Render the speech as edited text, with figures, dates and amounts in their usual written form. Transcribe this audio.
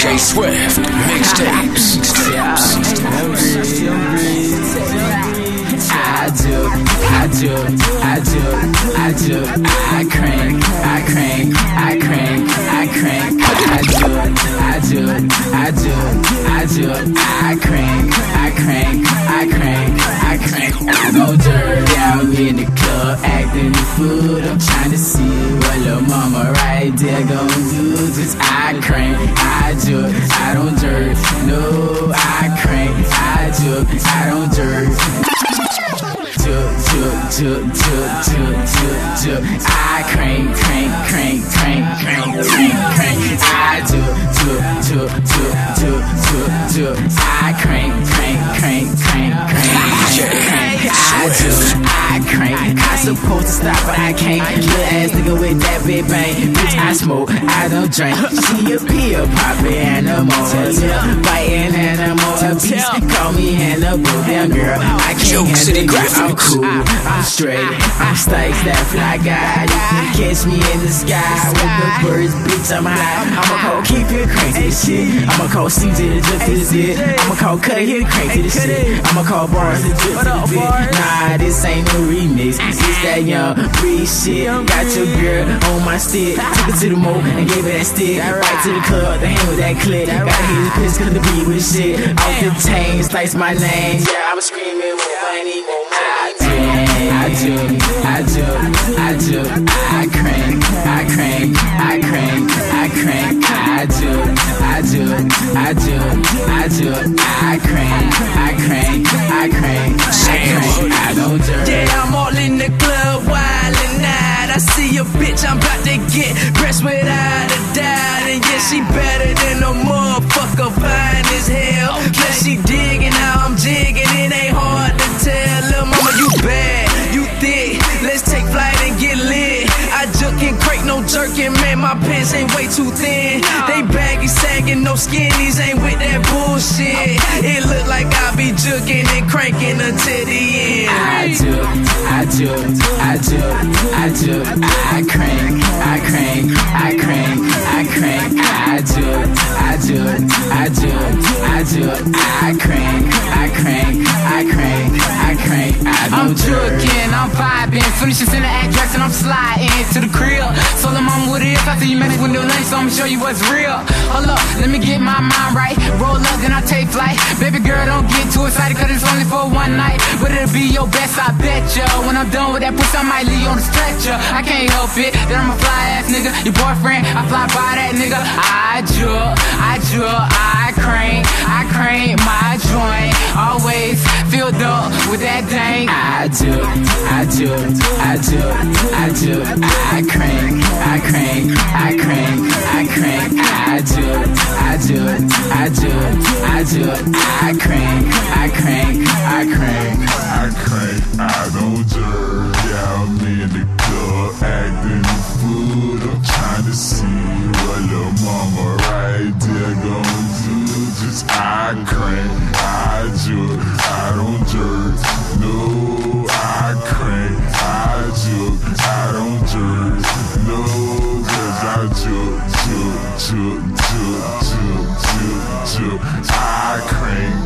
DJ Swift mixtapes. I crank. I go dirty out in the club, acting the fool. I'm trying to see what lil' mama right there gon' do. Just I crank, I jerk, I don't jerk. No, I crank, I jerk, I don't jerk. I crank. I I supposed to stop, but I can't. Little ass nigga with that big bang. Bitch, I smoke, I don't drink. She a pill poppin' animal, biting animal. A beast, call me Hannibal. Damn girl, I can't handle you. I'm cool, I'm straight, I'm Stykes, that fly guy. You can catch me in the sky with the birds, bitch. I'm high. I'ma call keep it crazy this shit. I'ma call CJ to drip to this shit. I'ma call Cut hit crazy this shit. I'ma call Bars to drip to this bit. Nah, this ain't no remix. It's that young free shit. Got your girl on my stick. Took it to the mo and gave her that stick. Right to the club, the hand with that click. Gotta hit his piss cause the beat with shit. Off the chain, Stykes my name. Yeah, I'm screaming more money, more money. I crank. I don't jerk. Yeah, I'm all in the club, wildin' out. I see a bitch, I'm about to get pressed without a doubt. And yeah, she better than a motherfucker, fine as hell. Yeah, she digging how I'm jigging, it ain't hard to tell. Lil' mama, you bad, you thick, let's take flight and get lit. I juke and crate, no jerking, man, my pants ain't way too thin. They baggy, sagging, no skinnies, ain't with that bullshit. It look like I be juking and cranking until the end. I crank. I'm juking, I'm vibing, finishing in the address and I'm sliding to the crib. So the mama what it is, I see you mess with no lunch, so I'ma show you what's real. Hold up, let me get my mind right. Roll up, then I take flight. Baby girl, don't get too excited, cause it's only for one night. But it'll be your best, I bet ya. When I'm done with that pussy, I might leave you on the stretcher. I can't help it, that I'm a fly ass nigga. Your boyfriend, I fly by that nigga. I crank my joint. Always filled up with that dang. I don't jerk. Yeah, I'm in the club acting the fool. I'm trying to see what lil' mama right there gon' do. Just I crank, I jerk, I don't jerk. No, I crank, I jerk, I don't jerk. No, cause I jerk. I crank.